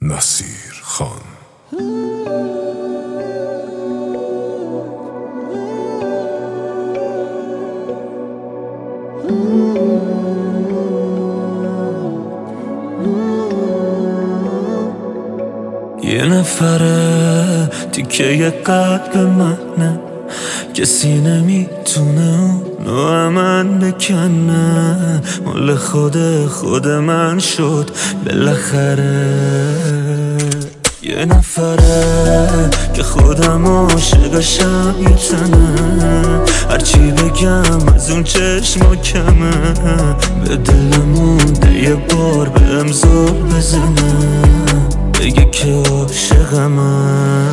نصیر خان. یه نفره تیکه قلب منه، کسی نمیتونه اونو من بکنه. مال خود من شد بالاخره. یه نفره که خودم عاشقشم میتنه، هرچی بگم از اون چشما کمه. به دلم مونده یه بار بهم زل بزنه، بگه که عاشقمه.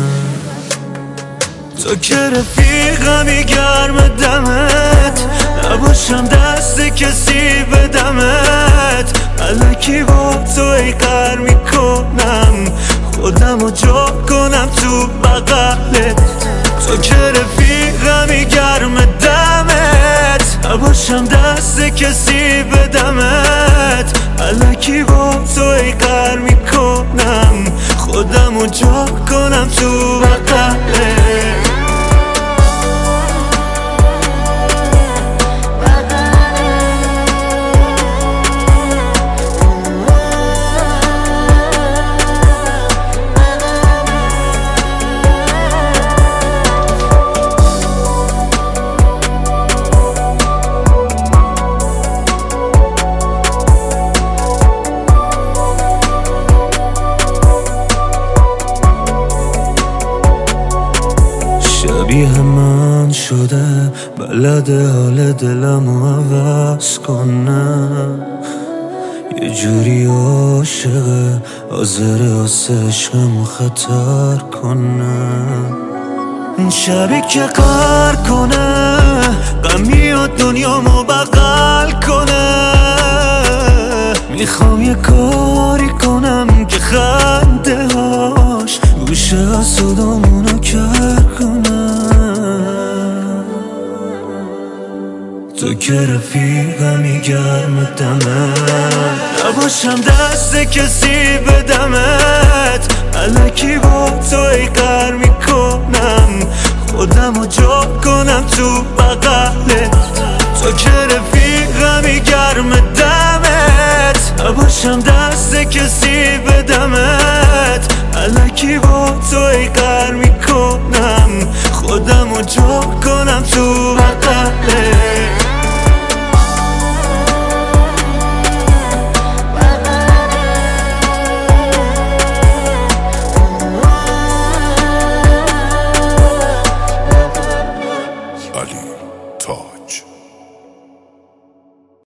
تو که رفیقمی گرم دمت، نباشم دست کسی بدمت. الکی با تو ای قهر میکنم، خودمو جا کنم تو بغلت. تو که رفیقمی گرم دمت، نباشم دست کسی بدمت. الکی با تو ای قهر میکنم، خودمو جا کنم تو بغلت. شبیه من شده، بلده حال دلمو عوض کنه. یه جوری عاشقه، حاضره واسه عشقمو خطر کنه. اون شبی که قهر کنه، غمی و دنیامو بغل کنه. میخوام یه کاری کنم که خنده هاش گوشه حسودامونو کر کنه. تو که رفیقمی گرم دمت، نباشم دست کسی بدمت. الکی با تو ای قهر میکنم، خودمو جا کنم تو بغلت. تو که رفیقمی گرم دمت، نباشم دست کسی بدمت. الکی با تو ای قهر میکنم، خودمو جا کنم تو بغلت. علی تاج.